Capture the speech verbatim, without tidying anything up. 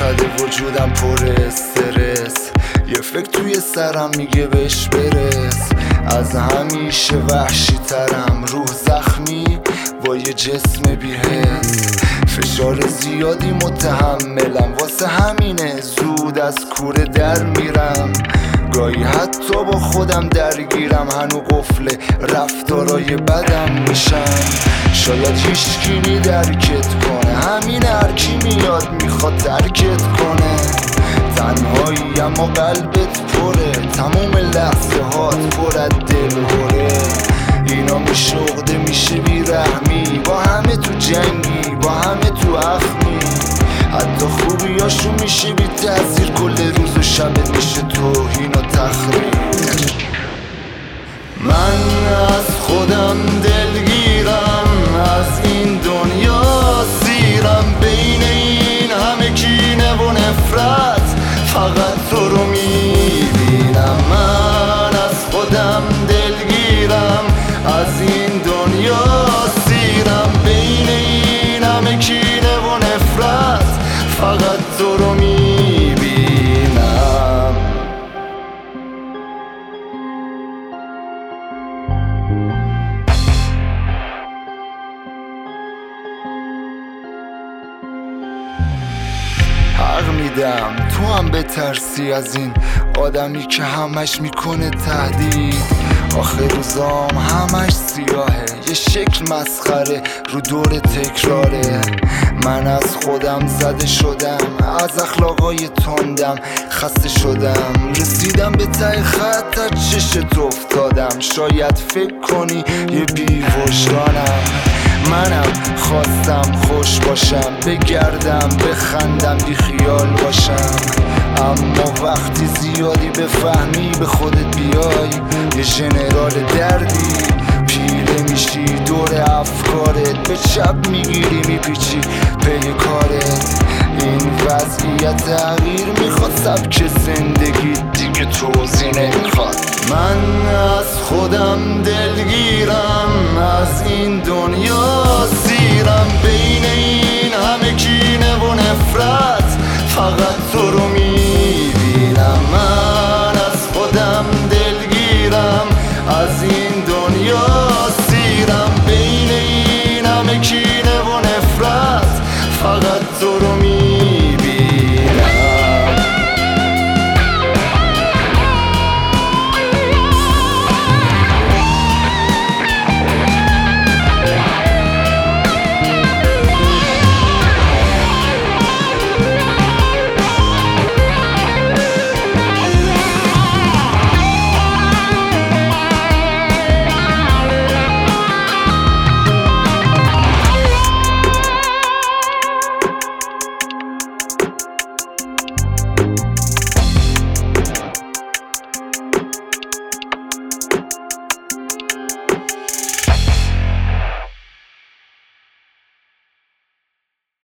زده وجودم پر استرس، یه فکر توی سرم میگه بهش برس. از همیشه وحشی ترم، روح زخمی با یه جسم بی‌حس. فشار زیادی متحملم، واسه همینه زود از کوره در میرم. گاهی حتی با خودم درگیرم، هنو قفل رفتارای بدم میشم. شاید هیچکی درکت کنه، همین هرکی میاد میخواد ترکت کنه. تنهایی اما قلبت پره، تموم لحظه هات پر از دلهوره. اینا میشه عقده، میشه بیرحمی، با همه تو جنگی، با همه تو اخمی. حتی خوبیاشو میشه بی تأثیر، کل روز و شبت میشه توهین و تخریب. من از خودم دلگیرم، از این دنیا سیرم. بین این همه کینه و نفرت فقط تو رو میبینم. من از خودم دلگیرم، از این دنیا سیرم. بین این همه کینه و نفرت فقط تو رو میبینم. حق میدم تو هم بترسی از این آدمی که همش میکنه تهدید. آخه روزام همش سیاهه، یه شکل مسخره رو دور تکراره. من از خودم زده شدم، از اخلاقای تندم خسته شدم. رسیدم به ته خط، از چشت افتادم. شاید فکر کنی یه بی‌وجدانم، منم خواستم خوش باشم، بگردم بخندم بی خیال باشم. اما وقتی زیادی بفهمی به خودت بیای، یه ژنرال دردی پیله میشی دور افکارت. به چپ میگیری میپیچی پی کارت. این وضعیت تغییر میخواد، سبک زندگی دیگه توضیح نمیخواد. من از خودم دلگیرم، از این دنیا سیرم. بین این